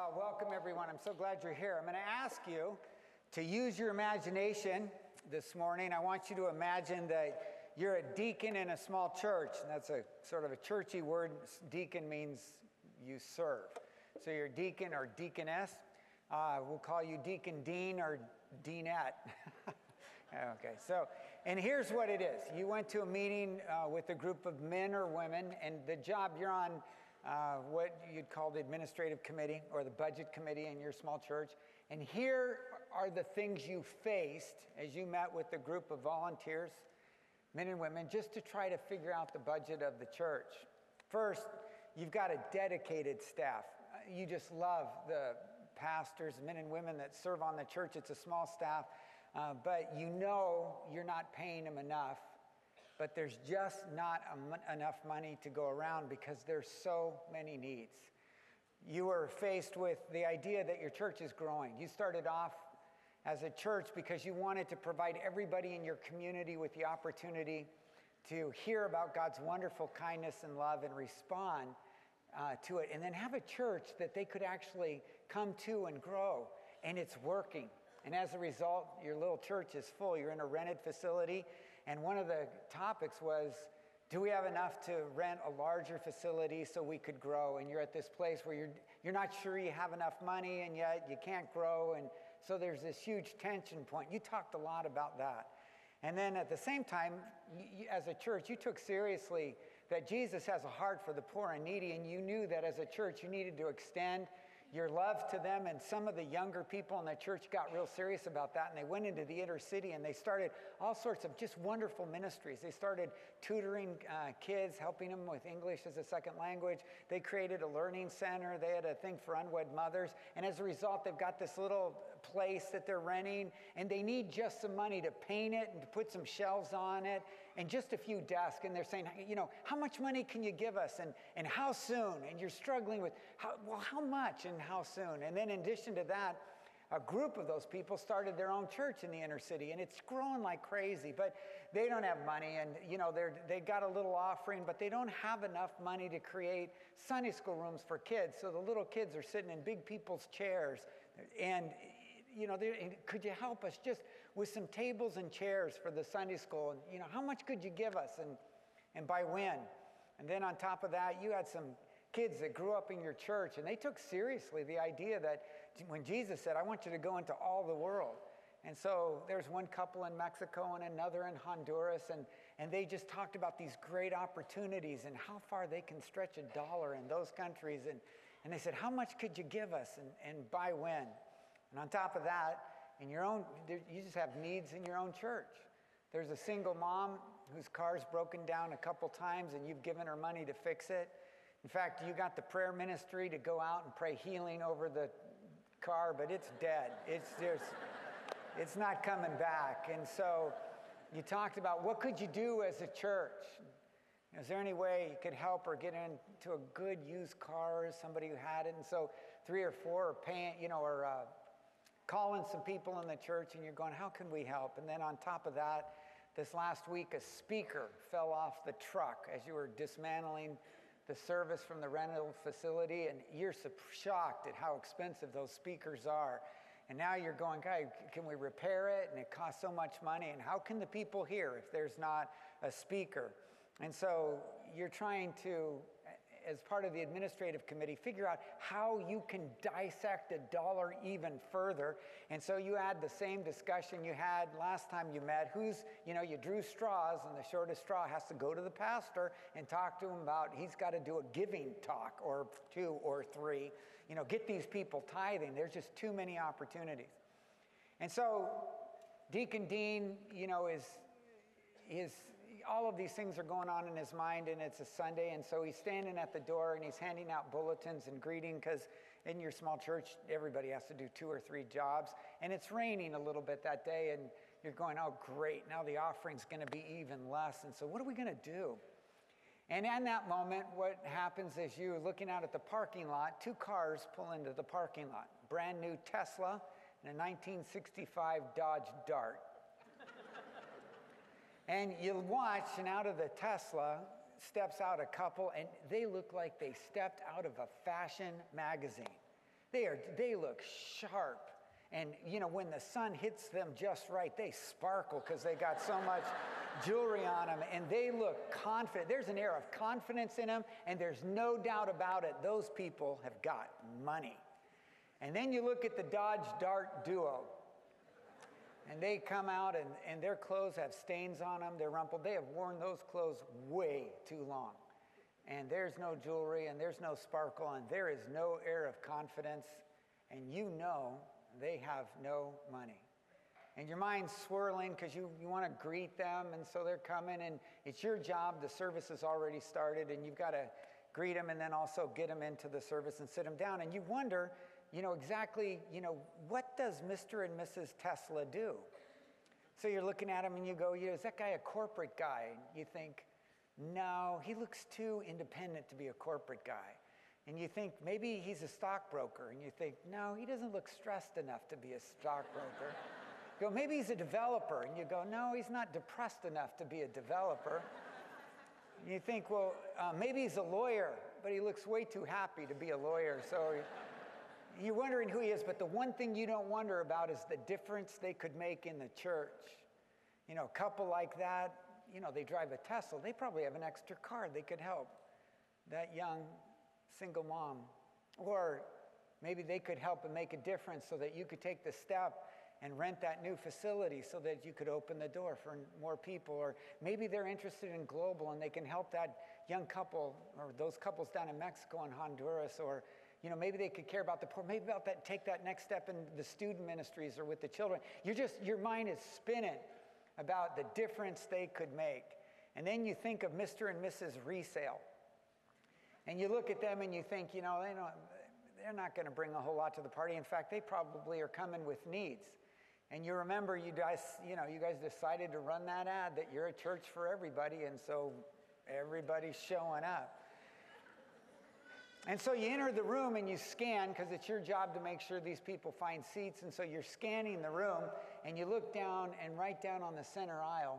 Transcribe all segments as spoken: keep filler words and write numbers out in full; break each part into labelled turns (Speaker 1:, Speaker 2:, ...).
Speaker 1: Well, welcome everyone. I'm so glad you're here. I'm going to ask you to use your imagination this morning. I want you to imagine that you're a deacon in a small church. And that's a sort of a churchy word. Deacon means you serve. So you're a deacon or deaconess. Uh, we'll call you Deacon Dean or Deanette. Okay, so, and here's what it is. You went to a meeting uh, with a group of men or women, and the job you're on, uh, what you'd call the administrative committee or the budget committee in your small church. And here are the things you faced as you met with the group of volunteers, men and women, just to try to figure out the budget of the church. First, you've got a dedicated staff. You just love the pastors, men and women that serve on the church. It's a small staff. Uh, but you know you're not paying them enough, but there's just not a, enough money to go around because there's so many needs. You were faced with the idea that your church is growing. You started off as a church because you wanted to provide everybody in your community with the opportunity to hear about God's wonderful kindness and love and respond uh, to it, and then have a church that they could actually come to and grow, and it's working. And as a result, your little church is full. You're in a rented facility. And one of the topics was, do we have enough to rent a larger facility so we could grow? And you're at this place where you're you're not sure you have enough money, and yet you can't grow. And so there's this huge tension point. You talked a lot about that. And then at the same time, you, as a church, you took seriously that Jesus has a heart for the poor and needy. And you knew that as a church, you needed to extend your love to them. And some of the younger people in the church got real serious about that, and they went into the inner city and they started all sorts of just wonderful ministries. They started tutoring uh, kids, helping them with English as a second language. They created a learning center. They had a thing for unwed mothers, and as a result, they've got this little place that they're renting, and they need just some money to paint it and to put some shelves on it and just a few desks. And they're saying, you know, how much money can you give us, and and how soon? And you're struggling with, how, well, how much and how soon? And then in addition to that, a group of those people started their own church in the inner city, and it's growing like crazy, but they don't have money, and you know, they're they got a little offering, but they don't have enough money to create Sunday school rooms for kids. So the little kids are sitting in big people's chairs, and you know, could you help us just with some tables and chairs for the Sunday school? And you know, how much could you give us, and and by when? And then on top of that, you had some kids that grew up in your church, and they took seriously the idea that when Jesus said, I want you to go into all the world. And so there's one couple in Mexico and another in Honduras, and, and they just talked about these great opportunities and how far they can stretch a dollar in those countries. And, and they said, how much could you give us, and, and by when? And on top of that, in your own, you just have needs in your own church. There's a single mom whose car's broken down a couple times, and you've given her money to fix it. In fact, you got the prayer ministry to go out and pray healing over the car, but it's dead. It's just, it's not coming back. And so you talked about, what could you do as a church? Is there any way you could help or get into a good used car, somebody who had it? And so three or four are paying, you know, or uh, calling some people in the church, and you're going, how can we help? And then on top of that, this last week, a speaker fell off the truck as you were dismantling the service from the rental facility, and you're so shocked at how expensive those speakers are. And now you're going, God, can we repair it? And it costs so much money. And how can the people hear if there's not a speaker? And so you're trying to, as part of the administrative committee, figure out how you can dissect a dollar even further. And so you had the same discussion you had last time you met. Who's, you know, you drew straws, and the shortest straw has to go to the pastor and talk to him about, he's got to do a giving talk or two or three. You know, get these people tithing. There's just too many opportunities. And so Deacon Dean, you know, is, is all of these things are going on in his mind, and it's a Sunday, and so he's standing at the door and he's handing out bulletins and greeting, because in your small church, everybody has to do two or three jobs, and it's raining a little bit that day, and you're going, oh great, now the offering's going to be even less, and so what are we going to do? And in that moment, what happens is you're looking out at the parking lot, two cars pull into the parking lot, brand new Tesla and a nineteen sixty-five Dodge Dart. And you watch, and out of the Tesla steps out a couple, and they look like they stepped out of a fashion magazine. They are, they look sharp. And, you know, when the sun hits them just right, they sparkle because they got so much jewelry on them. And they look confident. There's an air of confidence in them, and there's no doubt about it. Those people have got money. And then you look at the Dodge Dart duo. And they come out, and, and their clothes have stains on them. They're rumpled. They have worn those clothes way too long. And there's no jewelry, and there's no sparkle, and there is no air of confidence. And you know they have no money. And your mind's swirling because you, you want to greet them, and so they're coming, and it's your job. The service has already started, and you've got to greet them and then also get them into the service and sit them down. And you wonder, you know, exactly, you know, what does Mister and Missus Tesla do? So you're looking at him and you go, you know, is that guy a corporate guy? You think, no, he looks too independent to be a corporate guy. And you think, maybe he's a stockbroker. And you think, no, he doesn't look stressed enough to be a stockbroker. You go, maybe he's a developer. And you go, no, he's not depressed enough to be a developer. And you think, well, uh, maybe he's a lawyer, but he looks way too happy to be a lawyer. So you're wondering who he is, but the one thing you don't wonder about is the difference they could make in the church. You know, a couple like that, you know, they drive a Tesla. They probably have an extra car. They could help that young single mom. Or maybe they could help and make a difference so that you could take the step and rent that new facility so that you could open the door for more people. Or maybe they're interested in global and they can help that young couple or those couples down in Mexico and Honduras. Or, you know, maybe they could care about the poor. Maybe about that, take that next step in the student ministries or with the children. You're just, your mind is spinning about the difference they could make. And then you think of Mister and Missus Resale. And you look at them and you think, you know, they don't, they're not going to bring a whole lot to the party. In fact, they probably are coming with needs. And you remember you guys, you know, you guys decided to run that ad that you're a church for everybody, and so everybody's showing up. And so you enter the room and you scan, because it's your job to make sure these people find seats. And so you're scanning the room and you look down, and right down on the center aisle,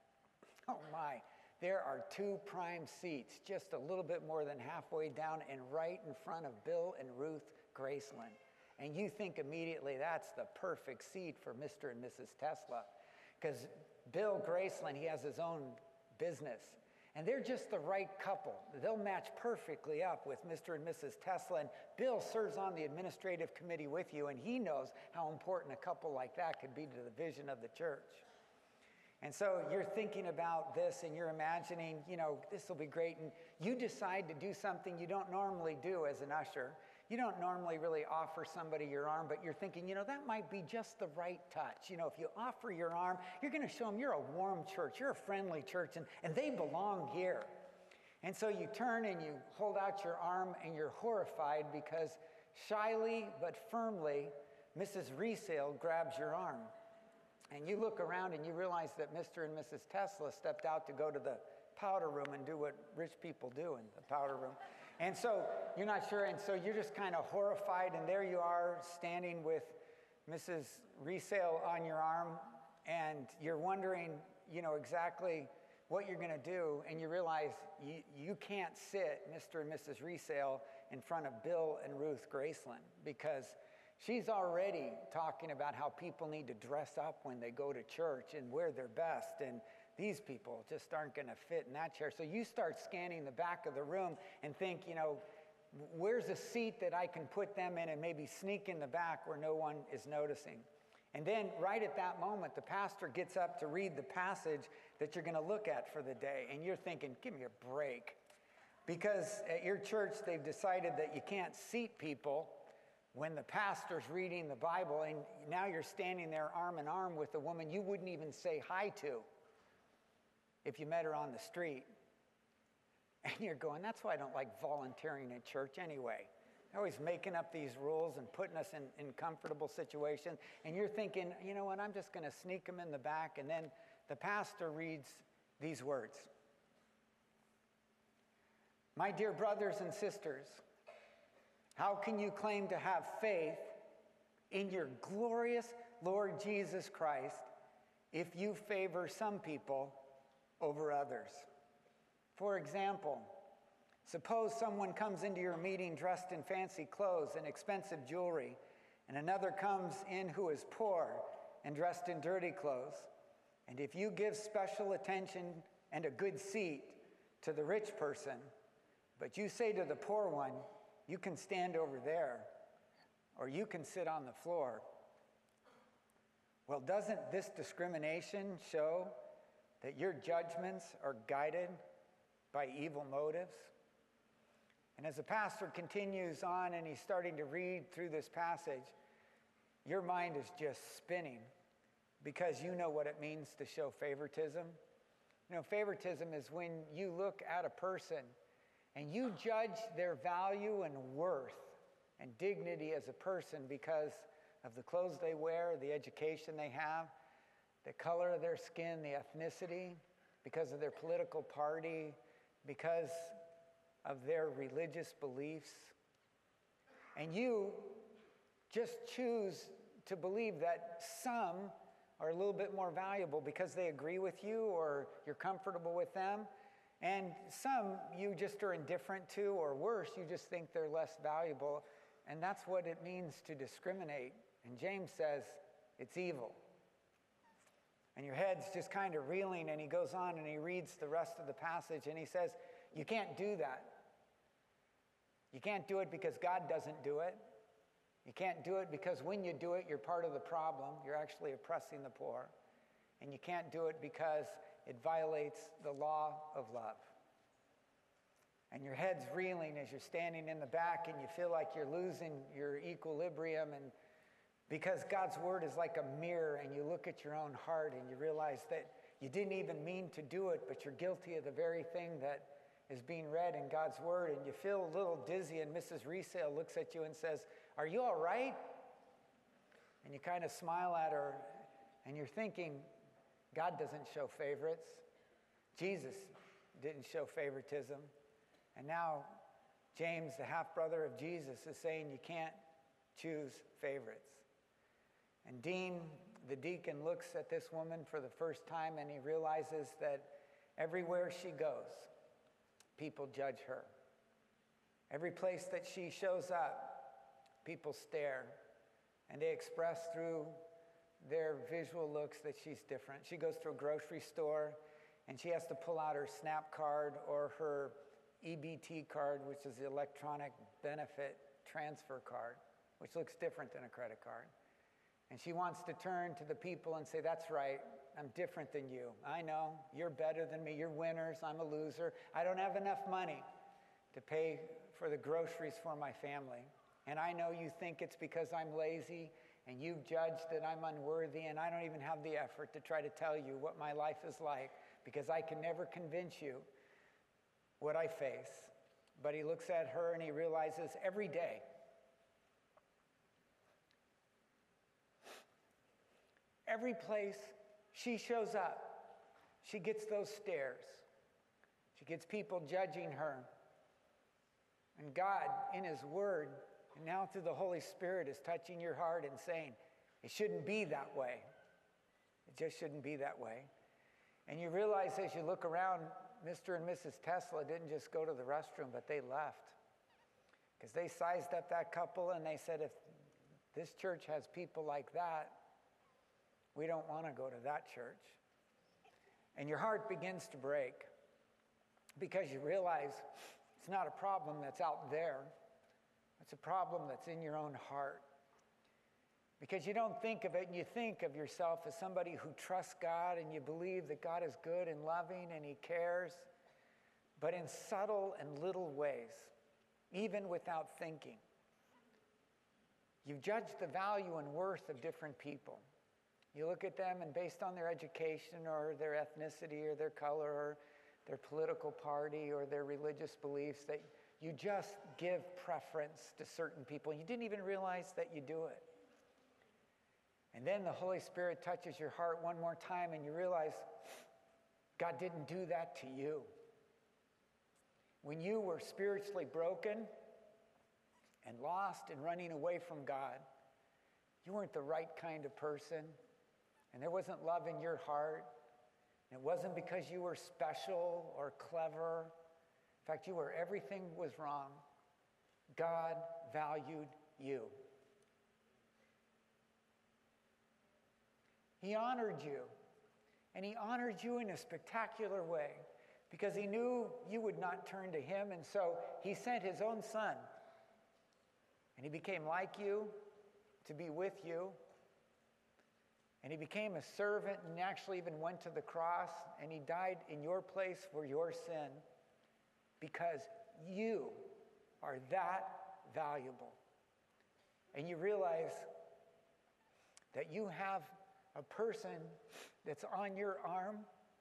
Speaker 1: oh my, there are two prime seats, just a little bit more than halfway down, and right in front of Bill and Ruth Graceland. And you think immediately that's the perfect seat for Mister and Missus Tesla. Because Bill Graceland, he has his own business. And they're just the right couple. They'll match perfectly up with Mister and Missus Tesla. And Bill serves on the administrative committee with you, and he knows how important a couple like that could be to the vision of the church. And so you're thinking about this and you're imagining, you know, this will be great. And you decide to do something you don't normally do as an usher. You don't normally really offer somebody your arm, but you're thinking, you know, that might be just the right touch. You know, if you offer your arm, you're going to show them you're a warm church, you're a friendly church, and, and they belong here. And so you turn and you hold out your arm and you're horrified because shyly but firmly, Missus Resale grabs your arm. And you look around and you realize that Mister and Missus Tesla stepped out to go to the powder room and do what rich people do in the powder room. And so you're not sure, and so you're just kind of horrified, and there you are standing with Missus Resale on your arm, and you're wondering, you know, exactly what you're going to do, and you realize you, you can't sit Mister and Missus Resale in front of Bill and Ruth Graceland, because she's already talking about how people need to dress up when they go to church and wear their best, and these people just aren't going to fit in that chair. So you start scanning the back of the room and think, you know, where's a seat that I can put them in and maybe sneak in the back where no one is noticing. And then right at that moment, the pastor gets up to read the passage that you're going to look at for the day. And you're thinking, give me a break. Because at your church, they've decided that you can't seat people when the pastor's reading the Bible, and now you're standing there arm in arm with a woman you wouldn't even say hi to if you met her on the street. And you're going, that's why I don't like volunteering at church anyway. They're always making up these rules and putting us in, in comfortable situations. And you're thinking, you know what, I'm just going to sneak them in the back. And then the pastor reads these words. My dear brothers and sisters, how can you claim to have faith in your glorious Lord Jesus Christ if you favor some people over others? For example, Suppose someone comes into your meeting dressed in fancy clothes and expensive jewelry, and another comes in who is poor and dressed in dirty clothes. And if you give special attention and a good seat to the rich person, but you say to the poor one, you can stand over there, or you can sit on the floor. Well, doesn't this discrimination show that your judgments are guided by evil motives? And as the pastor continues on and he's starting to read through this passage, your mind is just spinning because you know what it means to show favoritism. You know, favoritism is when you look at a person and you judge their value and worth and dignity as a person because of the clothes they wear, the education they have, the color of their skin, the ethnicity, because of their political party, because of their religious beliefs. And you just choose to believe that some are a little bit more valuable because they agree with you or you're comfortable with them. And some you just are indifferent to, or worse, you just think they're less valuable. And that's what it means to discriminate. And James says it's evil. And your head's just kind of reeling, and he goes on and he reads the rest of the passage and he says, you can't do that. You can't do it because God doesn't do it. You can't do it because when you do it, you're part of the problem. You're actually oppressing the poor. And you can't do it because it violates the law of love. And your head's reeling as you're standing in the back and you feel like you're losing your equilibrium, and because God's word is like a mirror, and you look at your own heart and you realize that you didn't even mean to do it, but you're guilty of the very thing that is being read in God's word, and you feel a little dizzy, and Missus Resale looks at you and says, are you all right? And you kind of smile at her, and you're thinking, God doesn't show favorites. Jesus didn't show favoritism. And now James, the half-brother of Jesus, is saying you can't choose favorites. And Dean, the deacon, looks at this woman for the first time, and he realizes that everywhere she goes, people judge her. Every place that she shows up, people stare, and they express through their visual looks that she's different. She goes to a grocery store, and she has to pull out her SNAP card or her E B T card, which is the electronic benefit transfer card, which looks different than a credit card. And she wants to turn to the people and say, that's right, I'm different than you. I know, you're better than me, you're winners, I'm a loser. I don't have enough money to pay for the groceries for my family. And I know you think it's because I'm lazy, and you've judged that I'm unworthy, and I don't even have the effort to try to tell you what my life is like, because I can never convince you what I face. But he looks at her and he realizes every day, every place she shows up, she gets those stares. She gets people judging her. And God, in his word, and now through the Holy Spirit, is touching your heart and saying, it shouldn't be that way. It just shouldn't be that way. And you realize as you look around, Mister and Missus Tesla didn't just go to the restroom, but they left. Because they sized up that couple and they said, if this church has people like that, we don't want to go to that church. And your heart begins to break because you realize it's not a problem that's out there. It's a problem that's in your own heart. Because you don't think of it, and you think of yourself as somebody who trusts God, and you believe that God is good and loving and he cares, but in subtle and little ways, even without thinking. You've judged the value and worth of different people. You look at them, and based on their education or their ethnicity or their color or their political party or their religious beliefs, that you just give preference to certain people. You didn't even realize that you do it. And then the Holy Spirit touches your heart one more time, and you realize God didn't do that to you. When you were spiritually broken and lost and running away from God, you weren't the right kind of person, and there wasn't love in your heart. And it wasn't because you were special or clever. In fact, you were everything was wrong. God valued you. He honored you. And he honored you in a spectacular way because he knew you would not turn to him. And so he sent his own son. And he became like you to be with you. And he became a servant and actually even went to the cross. And he died in your place for your sin because you are that valuable. And you realize that you have a person that's on your arm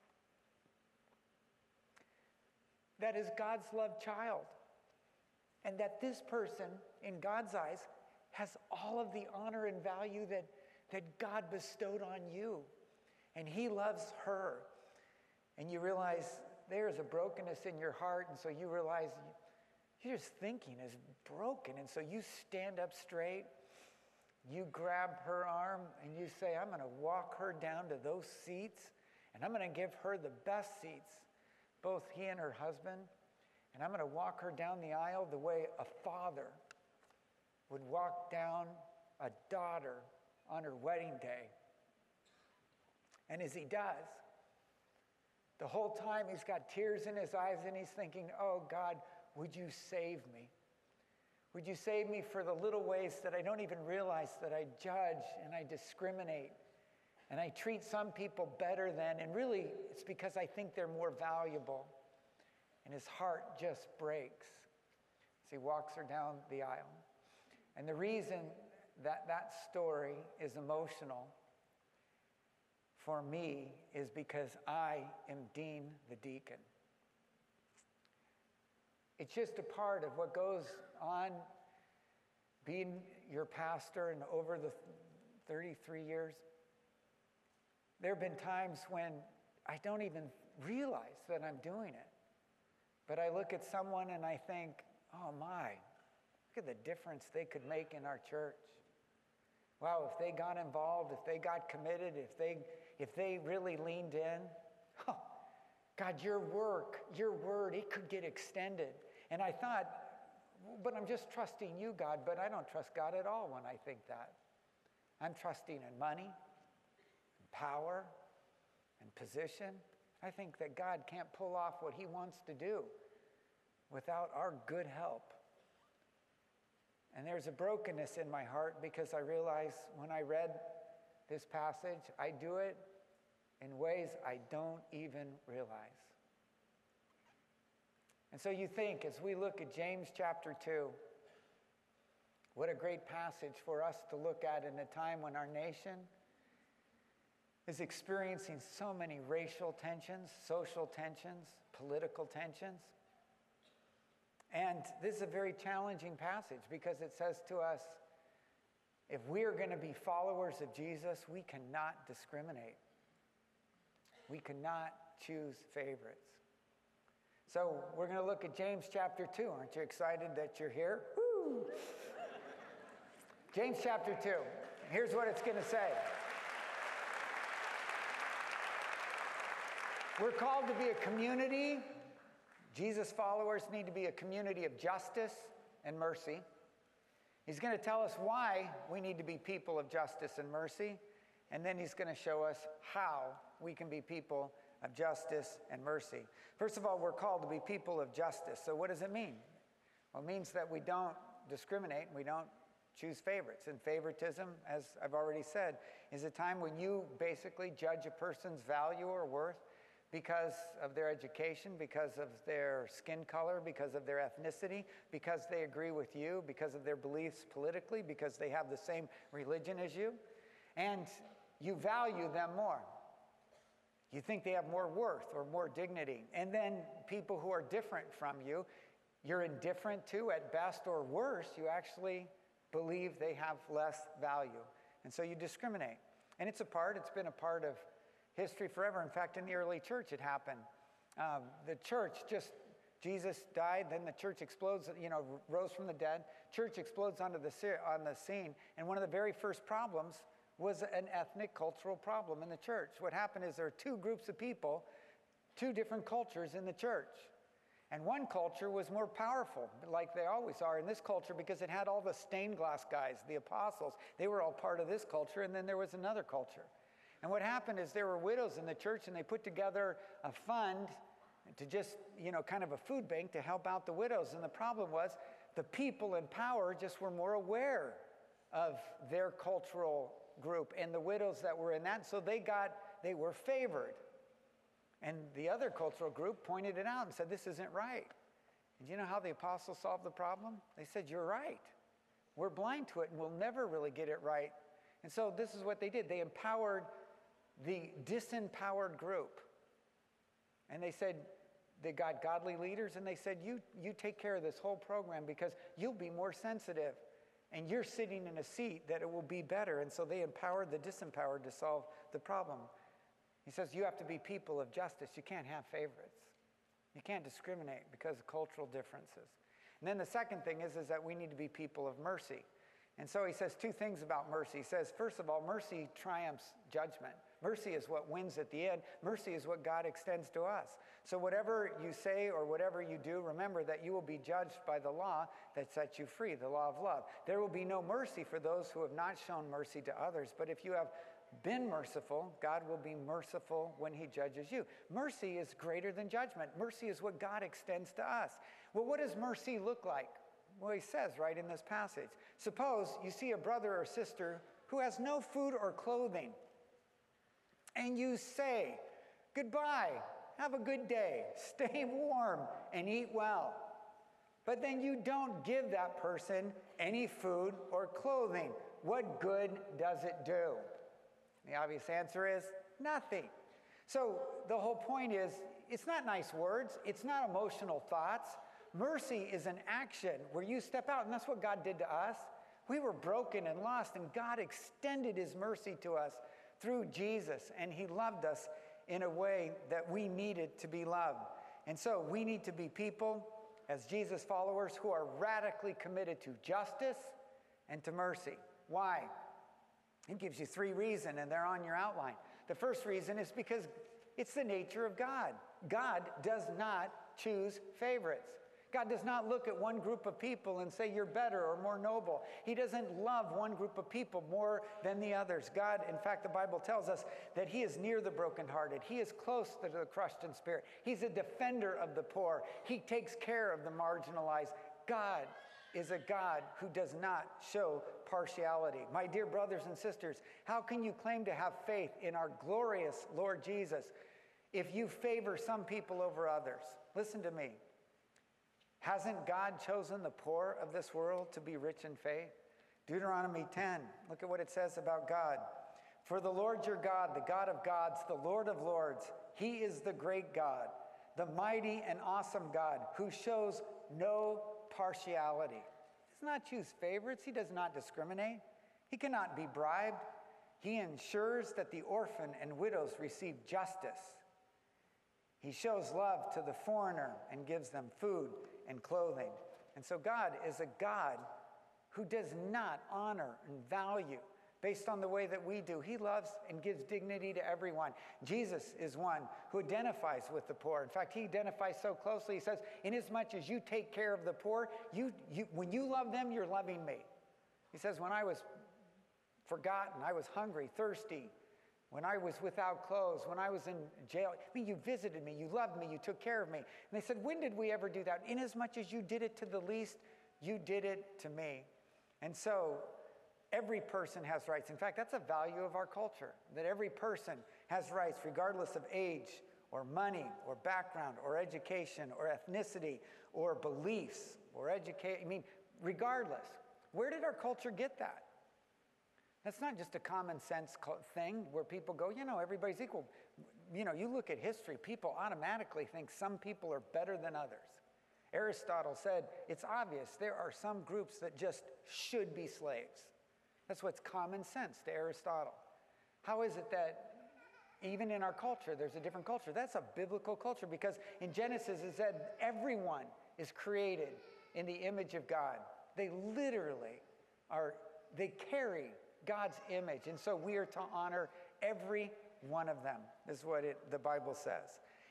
Speaker 1: that is God's loved child. And that this person, in God's eyes, has all of the honor and value that, that God bestowed on you. And he loves her. And you realize there is a brokenness in your heart, and so you realize your thinking is broken. And so you stand up straight, you grab her arm, and you say, I'm going to walk her down to those seats, and I'm going to give her the best seats, both he and her husband. And I'm going to walk her down the aisle the way a father would walk down a daughter on her wedding day. And as he does, the whole time he's got tears in his eyes and he's thinking, oh God, would you save me? Would you save me for the little ways that I don't even realize that I judge and I discriminate and I treat some people better than, and really it's because I think they're more valuable. And his heart just breaks as he walks her down the aisle. And the reason that that story is emotional for me is because I am Dean the deacon. It's just a part of what goes on being your pastor, and over the thirty-three years, there have been times when I don't even realize that I'm doing it. But I look at someone and I think, oh my, look at the difference they could make in our church. Wow, if they got involved, if they got committed, if they if they really leaned in, oh, God, your work, your word, it could get extended. And I thought, but I'm just trusting you, God, but I don't trust God at all when I think that. I'm trusting in money, and power, and position. I think that God can't pull off what he wants to do without our good help. And there's a brokenness in my heart because I realize when I read this passage, I do it in ways I don't even realize. And so you think, as we look at James chapter two, what a great passage for us to look at in a time when our nation is experiencing so many racial tensions, social tensions, political tensions. And this is a very challenging passage because it says to us, if we are going to be followers of Jesus, we cannot discriminate. We cannot choose favorites. So we're going to look at James chapter two. Aren't you excited that you're here? Woo! James chapter two. Here's what it's going to say. We're called to be a community. Jesus followers need to be a community of justice and mercy. He's going to tell us why we need to be people of justice and mercy. And then he's going to show us how we can be people of justice and mercy. First of all, we're called to be people of justice. So what does it mean? Well, it means that we don't discriminate and we don't choose favorites. And favoritism, as I've already said, is a time when you basically judge a person's value or worth because of their education, because of their skin color, because of their ethnicity, because they agree with you, because of their beliefs politically, because they have the same religion as you. And you value them more. You think they have more worth or more dignity. And then people who are different from you, you're indifferent to at best, or worse, you actually believe they have less value. And so you discriminate. And it's a part, it's been a part of history forever. In fact, in the early church it happened. Um, the church just, Jesus died, then the church explodes, you know, rose from the dead. Church explodes onto the, on the scene. And one of the very first problems was an ethnic cultural problem in the church. What happened is there are two groups of people, two different cultures in the church. And one culture was more powerful, like they always are in this culture, because it had all the stained glass guys, the apostles. They were all part of this culture, and then there was another culture. And what happened is there were widows in the church, and they put together a fund to just, you know, kind of a food bank to help out the widows. And the problem was the people in power just were more aware of their cultural group and the widows that were in that, so they got, they were favored. And the other cultural group pointed it out and said, this isn't right. And do you know how the apostles solved the problem? They said, you're right. We're blind to it, and we'll never really get it right. And so this is what they did. They empowered the disempowered group. And they said, they got godly leaders, and they said, you, you take care of this whole program because you'll be more sensitive. And you're sitting in a seat that it will be better. And so they empowered the disempowered to solve the problem. He says you have to be people of justice. You can't have favorites. You can't discriminate because of cultural differences. And then the second thing is, is that we need to be people of mercy. And so he says two things about mercy. He says, first of all, mercy triumphs judgment. Mercy is what wins at the end. Mercy is what God extends to us. So whatever you say or whatever you do, remember that you will be judged by the law that sets you free, the law of love. There will be no mercy for those who have not shown mercy to others. But if you have been merciful, God will be merciful when he judges you. Mercy is greater than judgment. Mercy is what God extends to us. Well, what does mercy look like? Well, he says right in this passage. Suppose you see a brother or sister who has no food or clothing, and you say, goodbye, have a good day, stay warm, and eat well. But then you don't give that person any food or clothing. What good does it do? The obvious answer is nothing. So the whole point is, it's not nice words. It's not emotional thoughts. Mercy is an action where you step out, and that's what God did to us. We were broken and lost, and God extended his mercy to us through Jesus, and he loved us in a way that we needed to be loved. And so we need to be people, as Jesus followers, who are radically committed to justice and to mercy. Why? It gives you three reasons, and they're on your outline. The first reason is because it's the nature of God. God does not choose favorites. God does not look at one group of people and say you're better or more noble. He doesn't love one group of people more than the others. God, in fact, the Bible tells us that he is near the brokenhearted. He is close to the crushed in spirit. He's a defender of the poor. He takes care of the marginalized. God is a God who does not show partiality. My dear brothers and sisters, how can you claim to have faith in our glorious Lord Jesus if you favor some people over others? Listen to me. Hasn't God chosen the poor of this world to be rich in faith? Deuteronomy ten, look at what it says about God. For the Lord your God, the God of gods, the Lord of lords, he is the great God, the mighty and awesome God who shows no partiality. He does not choose favorites. He does not discriminate. He cannot be bribed. He ensures that the orphan and widows receive justice. He shows love to the foreigner and gives them food and clothing. And so God is a God who does not honor and value based on the way that we do. He loves and gives dignity to everyone. Jesus is one who identifies with the poor. In fact, he identifies so closely. He says, inasmuch as you take care of the poor, you, you, when you love them, you're loving me. He says, when I was forgotten, I was hungry, thirsty, when I was without clothes, when I was in jail, I mean, you visited me, you loved me, you took care of me. And they said, when did we ever do that? Inasmuch as you did it to the least, you did it to me. And so every person has rights. In fact, that's a value of our culture, that every person has rights regardless of age or money or background or education or ethnicity or beliefs or education. I mean, regardless. Where did our culture get that? That's not just a common sense thing where people go, you know, everybody's equal. You know, you look at history, people automatically think some people are better than others. Aristotle said, it's obvious there are some groups that just should be slaves. That's what's common sense to Aristotle. How is it that even in our culture, there's a different culture? That's a biblical culture because in Genesis it said everyone is created in the image of God. They literally are, they carry God's image. And so we are to honor every one of them, is what it, the Bible says.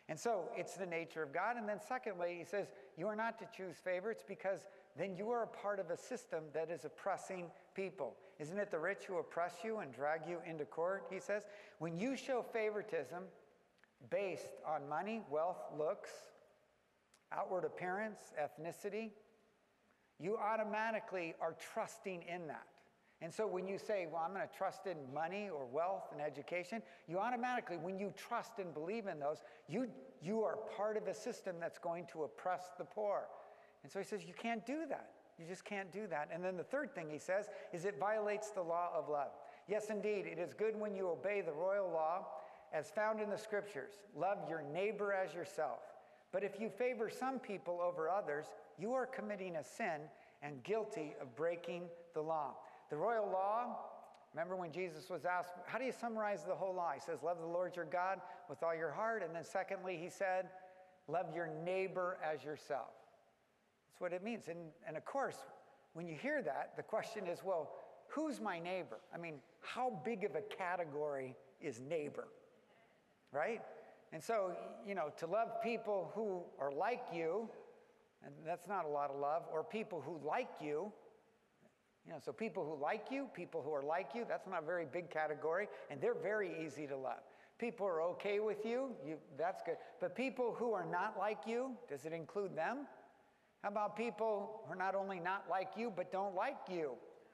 Speaker 1: And so it's the nature of God. And then secondly, he says, you are not to choose favorites because then you are a part of a system that is oppressing people. Isn't it the rich who oppress you and drag you into court, he says? When you show favoritism based on money, wealth, looks, outward appearance, ethnicity, you automatically are trusting in that. And so when you say, well, I'm going to trust in money or wealth and education, you automatically, when you trust and believe in those, you, you are part of a system that's going to oppress the poor. And so he says, you can't do that. You just can't do that. And then the third thing he says is it violates the law of love. Yes, indeed, it is good when you obey the royal law as found in the scriptures. Love your neighbor as yourself. But if you favor some people over others, you are committing a sin and guilty of breaking the law. The royal law, remember when Jesus was asked, how do you summarize the whole law? He says, love the Lord your God with all your heart. And then secondly, he said, love your neighbor as yourself. That's what it means. And, and of course, when you hear that, the question is, well, who's my neighbor? I mean, how big of a category is neighbor, right? And so, you know, to love people who are like you, and that's not a lot of love, or people who like you, you know, so people who like you, people who are like you, that's not a very big category, and they're very easy to love. People are okay with you, you that's good. But people who are not like you, does it include them? How about people who are not only not like you, but don't like you?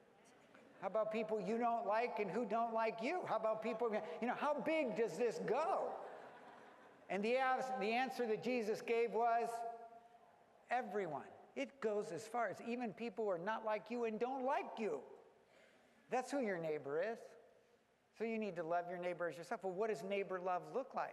Speaker 1: How about people you don't like and who don't like you? How about people, you know, how big does this go? And the, the answer that Jesus gave was, everyone. It goes as far as even people who are not like you and don't like you. That's who your neighbor is. So you need to love your neighbor as yourself. Well, what does neighbor love look like?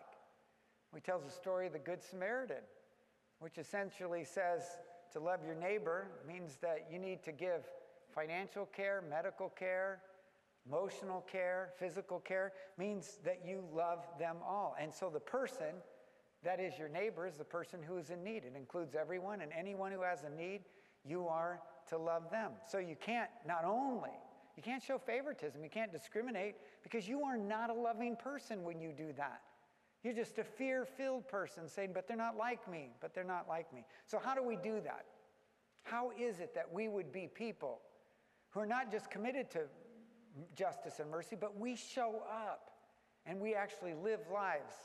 Speaker 1: He tells the story of the Good Samaritan, which essentially says to love your neighbor means that you need to give financial care, medical care, emotional care, physical care, means that you love them all. And so the person that is your neighbor is the person who is in need. It includes everyone, and anyone who has a need, you are to love them. So you can't, not only, you can't show favoritism, you can't discriminate, because you are not a loving person when you do that. You're just a fear-filled person saying, but they're not like me, but they're not like me. So how do we do that? How is it that we would be people who are not just committed to justice and mercy, but we show up and we actually live lives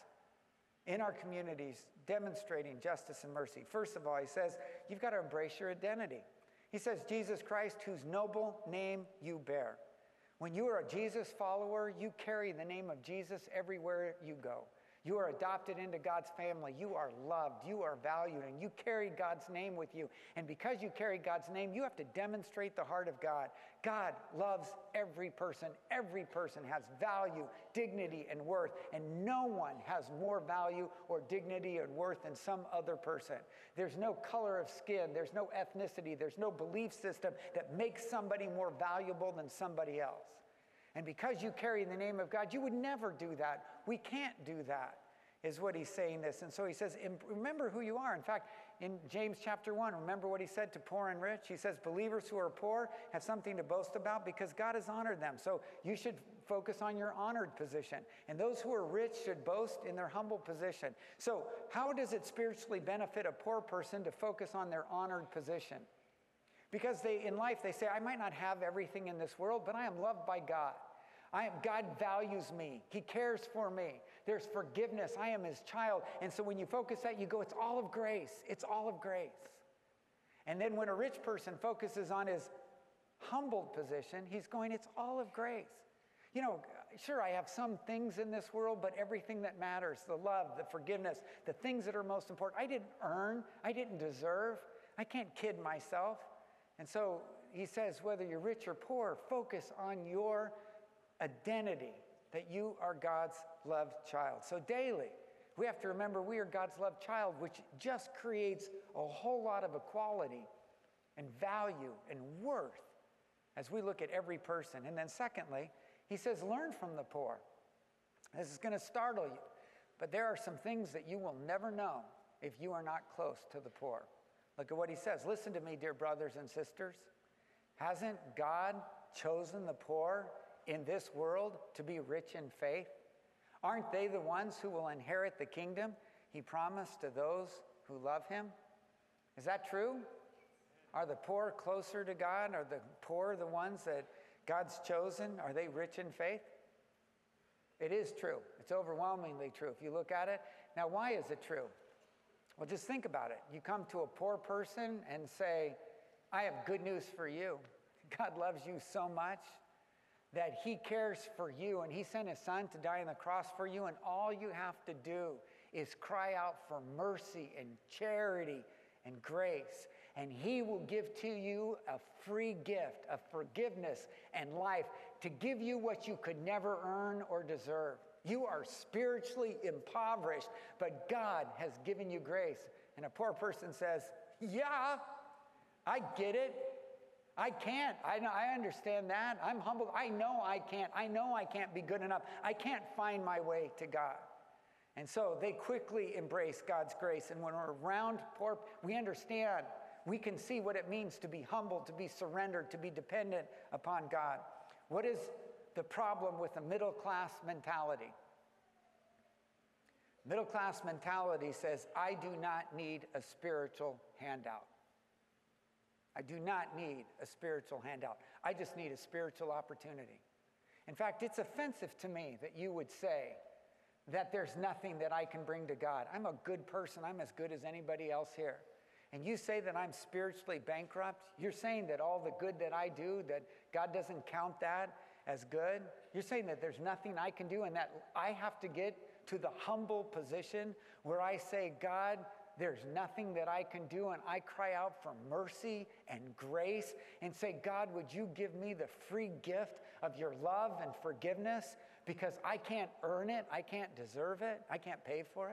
Speaker 1: in our communities demonstrating justice and mercy? First of all, he says, you've got to embrace your identity. He says, Jesus Christ, whose noble name you bear. When you are a Jesus follower, you carry the name of Jesus everywhere you go. You are adopted into God's family. You are loved. You are valued. And you carry God's name with you. And because you carry God's name, you have to demonstrate the heart of God. God loves every person. Every person has value, dignity, and worth. And no one has more value or dignity and worth than some other person. There's no color of skin. There's no ethnicity. There's no belief system that makes somebody more valuable than somebody else. And because you carry the name of God, you would never do that. We can't do that, is what he's saying this. And so he says, remember who you are. In fact, in James chapter one, remember what he said to poor and rich? He says, believers who are poor have something to boast about because God has honored them. So you should focus on your honored position. And those who are rich should boast in their humble position. So how does it spiritually benefit a poor person to focus on their honored position? Because they, in life, they say, I might not have everything in this world, but I am loved by God. I am, God values me. He cares for me. There's forgiveness. I am his child. And so when you focus that, you go, it's all of grace. It's all of grace. And then when a rich person focuses on his humbled position, he's going, it's all of grace. You know, sure, I have some things in this world, but everything that matters, the love, the forgiveness, the things that are most important, I didn't earn. I didn't deserve. I can't kid myself. And so he says, whether you're rich or poor, focus on your identity, that you are God's loved child. So daily, we have to remember we are God's loved child, which just creates a whole lot of equality and value and worth as we look at every person. And then secondly, he says, learn from the poor. This is going to startle you, but there are some things that you will never know if you are not close to the poor. Look at what he says. Listen to me, dear brothers and sisters. Hasn't God chosen the poor in this world to be rich in faith? Aren't they the ones who will inherit the kingdom? he promised to those who love him? Is that true? Are the poor closer to God? Are the poor the ones that God's chosen? Are they rich in faith? It is true. It's overwhelmingly true if you look at it. Now, why is it true? Well, just think about it. You come to a poor person and say, I have good news for you. God loves you so much that he cares for you, and he sent his son to die on the cross for you, and all you have to do is cry out for mercy and charity and grace, and he will give to you a free gift of forgiveness and life to give you what you could never earn or deserve. You are spiritually impoverished, but God has given you grace. And a poor person says, yeah, I get it. I can't. I know, I understand that. I'm humbled. I know I can't. I know I can't be good enough. I can't find my way to God. And so they quickly embrace God's grace. And when we're around poor, we understand. We can see what it means to be humble, to be surrendered, to be dependent upon God. What is the problem with a middle-class mentality? Middle-class mentality says, I do not need a spiritual handout. I do not need a spiritual handout. I just need a spiritual opportunity. In fact, it's offensive to me that you would say that there's nothing that I can bring to God. I'm a good person. I'm as good as anybody else here. And you say that I'm spiritually bankrupt? You're saying that all the good that I do, that God doesn't count that as good? You're saying that there's nothing I can do and that I have to get to the humble position where I say, God, there's nothing that I can do, and I cry out for mercy and grace and say, God, would you give me the free gift of your love and forgiveness because I can't earn it, I can't deserve it, I can't pay for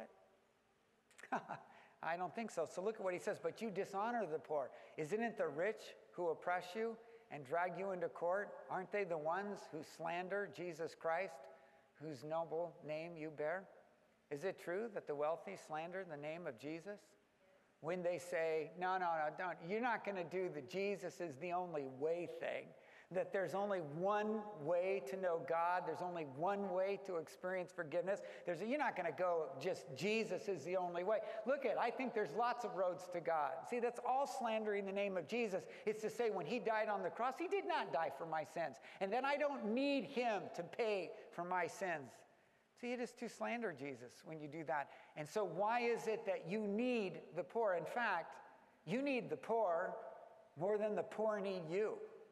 Speaker 1: it? I don't think so. So look at what he says, but you dishonor the poor. Isn't it the rich who oppress you and drag you into court? Aren't they the ones who slander Jesus Christ, whose noble name you bear? Is it true that the wealthy slander the name of Jesus? When they say, no, no, no, don't. You're not going to do the Jesus is the only way thing. That there's only one way to know God. There's only one way to experience forgiveness. There's a, you're not going to go just Jesus is the only way. Look at, I think there's lots of roads to God. See, that's all slandering the name of Jesus. It's to say when he died on the cross, he did not die for my sins. And then I don't need him to pay for my sins. See, it is to slander Jesus when you do that. And so why is it that you need the poor? In fact, you need the poor more than the poor need you.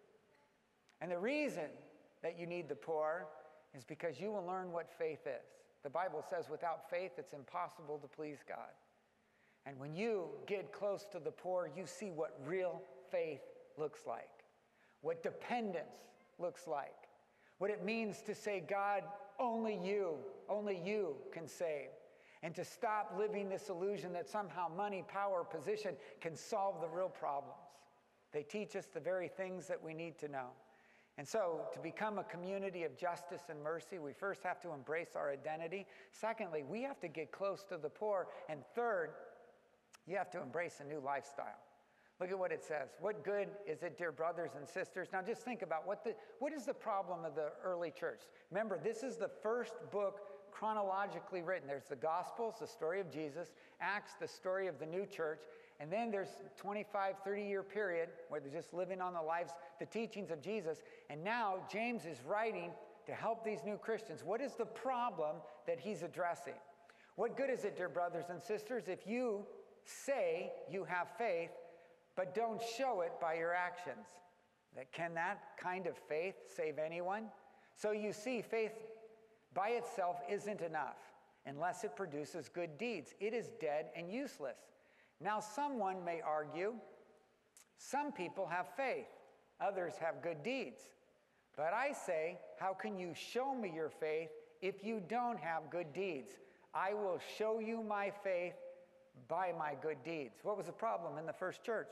Speaker 1: And the reason that you need the poor is because you will learn what faith is. The Bible says without faith, it's impossible to please God. And when you get close to the poor, you see what real faith looks like, what dependence looks like, what it means to say, God, only you, only you can save. And to stop living this illusion that somehow money, power, position can solve the real problems. They teach us the very things that we need to know. And so to become a community of justice and mercy, we first have to embrace our identity. Secondly, we have to get close to the poor. And third, you have to embrace a new lifestyle. Look at what it says. What good is it, dear brothers and sisters? Now just think about what the what is the problem of the early church? Remember, this is the first book chronologically written. There's the Gospels, the story of Jesus, Acts, the story of the new church, and then there's twenty-five, thirty year period where they're just living on the lives, the teachings of Jesus. And now James is writing to help these new Christians. What is the problem that he's addressing? What good is it, dear brothers and sisters, if you say you have faith, but don't show it by your actions? That can that kind of faith save anyone? So you see, faith by itself isn't enough unless it produces good deeds. It is dead and useless. Now someone may argue, some people have faith, others have good deeds. But I say, how can you show me your faith if you don't have good deeds? I will show you my faith by my good deeds. What was the problem in the first church?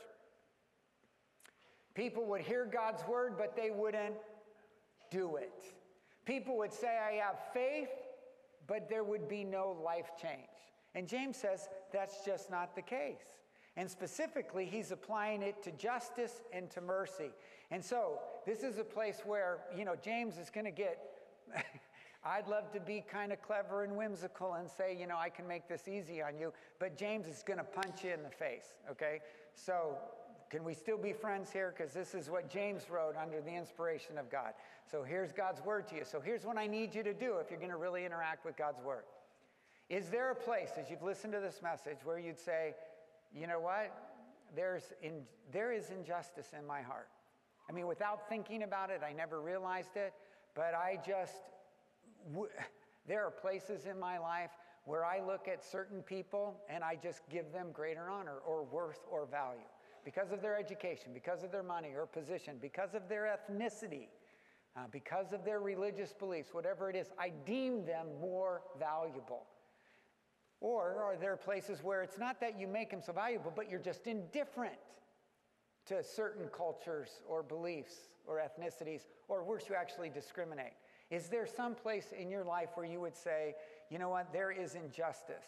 Speaker 1: People would hear God's word, but they wouldn't do it. People would say, I have faith, but there would be no life change. And James says that's just not the case. And specifically, he's applying it to justice and to mercy. And so this is a place where, you know, James is going to get I'd love to be kind of clever and whimsical and say, you know, I can make this easy on you, but James is going to punch you in the face, okay? So can we still be friends here? Because this is what James wrote under the inspiration of God. So here's God's word to you. So here's what I need you to do if you're going to really interact with God's word. Is there a place, as you've listened to this message, where you'd say, you know what? There's in, there is injustice in my heart. I mean, without thinking about it, I never realized it, but I just... There are places in my life where I look at certain people and I just give them greater honor or worth or value because of their education, because of their money or position, because of their ethnicity, uh, because of their religious beliefs, whatever it is, I deem them more valuable. Or are there places where it's not that you make them so valuable, but you're just indifferent to certain cultures or beliefs or ethnicities, or worse, you actually discriminate? Is there some place in your life where you would say, you know what, there is injustice?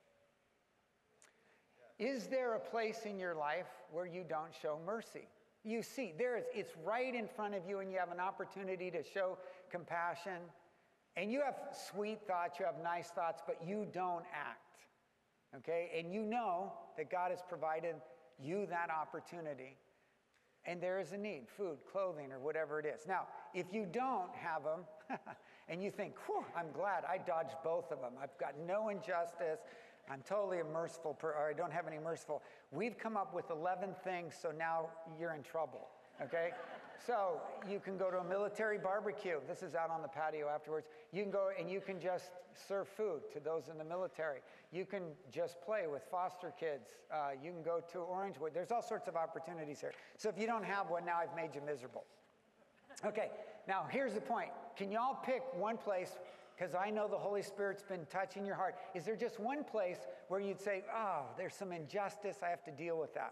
Speaker 1: Is there a place in your life where you don't show mercy? You see, there is, it's right in front of you and you have an opportunity to show compassion. And you have sweet thoughts, you have nice thoughts, but you don't act. Okay? And you know that God has provided you that opportunity. And there is a need, food, clothing, or whatever it is. Now, if you don't have them, and you think, whew, I'm glad I dodged both of them. I've got no injustice. I'm totally a merciful person, or I don't have any merciful. We've come up with eleven things, so now you're in trouble, okay? So you can go to a military barbecue. This is out on the patio afterwards. You can go and you can just serve food to those in the military. You can just play with foster kids. Uh, you can go to Orangewood. There's all sorts of opportunities here. So if you don't have one, now I've made you miserable. Okay, now here's the point. Can y'all pick one place, because I know the Holy Spirit's been touching your heart. Is there just one place where you'd say, oh, there's some injustice, I have to deal with that?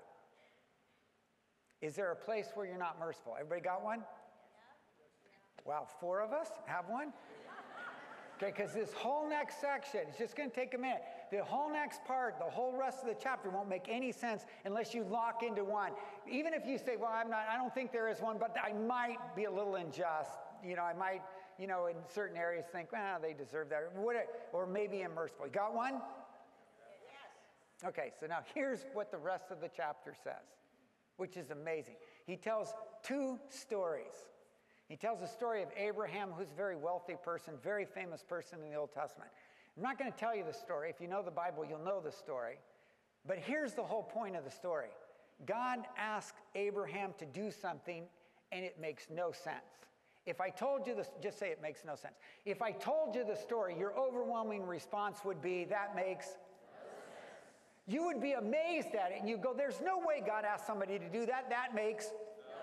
Speaker 1: Is there a place where you're not merciful? Everybody got one? Wow, four of us have one? Okay, because this whole next section, it's just going to take a minute. The whole next part, the whole rest of the chapter won't make any sense unless you lock into one. Even if you say, well, I'm not, I don't think there is one, but I might be a little unjust. You know, I might, you know, in certain areas think, well, they deserve that. Or maybe I'm merciful. You got one? Yes. Okay, so now here's what the rest of the chapter says, which is amazing. He tells two stories. He tells the story of Abraham, who's a very wealthy person, very famous person in the Old Testament. I'm not going to tell you the story. If you know the Bible, you'll know the story. But here's the whole point of the story. God asked Abraham to do something, and it makes no sense. If I told you this, just say it makes no sense. If I told you the story, your overwhelming response would be, that makes no sense. You would be amazed at it, and you go, there's no way God asked somebody to do that. That makes no sense.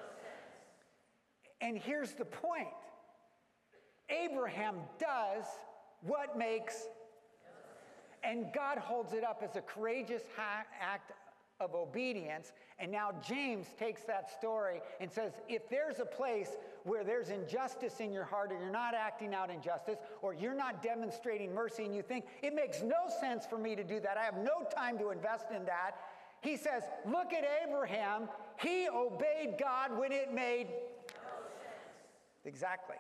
Speaker 1: And here's the point. Abraham does what makes no sense. And God holds it up as a courageous ha- act of obedience. And now James takes that story and says, if there's a place where there's injustice in your heart, or you're not acting out injustice, or you're not demonstrating mercy, and you think, it makes no sense for me to do that, I have no time to invest in that, he says, look at Abraham. He obeyed God when it made no sense. Exactly.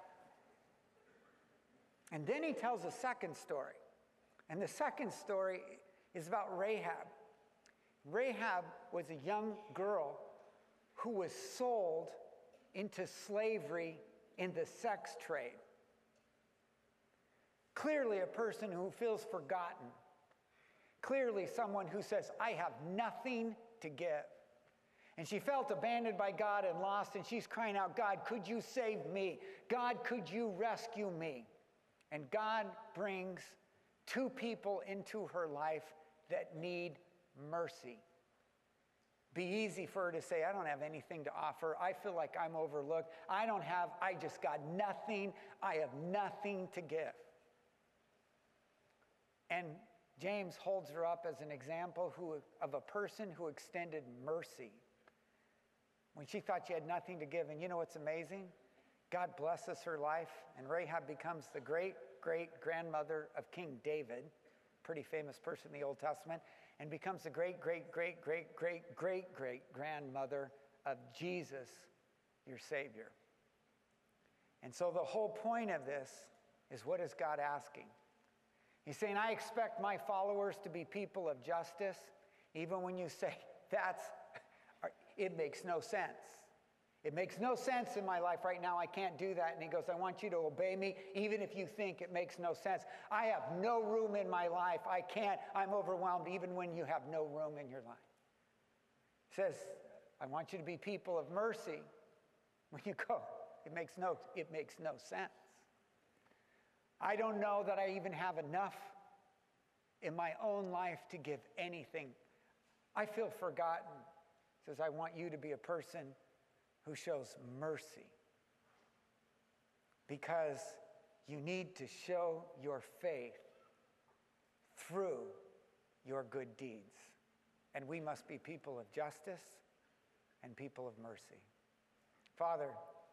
Speaker 1: And then he tells a second story. And the second story is about Rahab. Rahab was a young girl who was sold into slavery in the sex trade. Clearly a person who feels forgotten. Clearly someone who says, I have nothing to give. And she felt abandoned by God and lost, and she's crying out, God, could you save me? God, could you rescue me? And God brings two people into her life that need mercy. Be easy for her to say, I don't have anything to offer. I feel like I'm overlooked. I don't have, I just got nothing. I have nothing to give. And James holds her up as an example who, of a person who extended mercy when she thought she had nothing to give. And you know what's amazing? God blesses her life, and Rahab becomes the great, great grandmother of King David, pretty famous person in the Old Testament, and becomes the great, great, great, great, great, great, great grandmother of Jesus, your Savior. And so the whole point of this is what is God asking? He's saying, I expect my followers to be people of justice, even when you say, that's, it makes no sense. It makes no sense in my life right now. I can't do that. And he goes, I want you to obey me, even if you think it makes no sense. I have no room in my life. I can't. I'm overwhelmed, even when you have no room in your life. He says, I want you to be people of mercy. When you go, it makes no, it makes no sense. I don't know that I even have enough in my own life to give anything. I feel forgotten. He says, I want you to be a person who shows mercy, because you need to show your faith through your good deeds. And we must be people of justice and people of mercy. Father,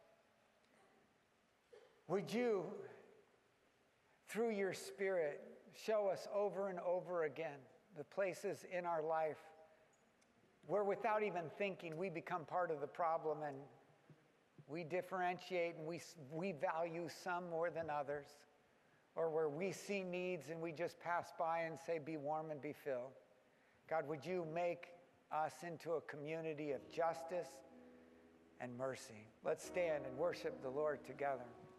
Speaker 1: would you, through your Spirit, show us over and over again the places in our life where, without even thinking, we become part of the problem, and we differentiate and we, we value some more than others, or where we see needs and we just pass by and say, be warm and be filled. God, would you make us into a community of justice and mercy? Let's stand and worship the Lord together.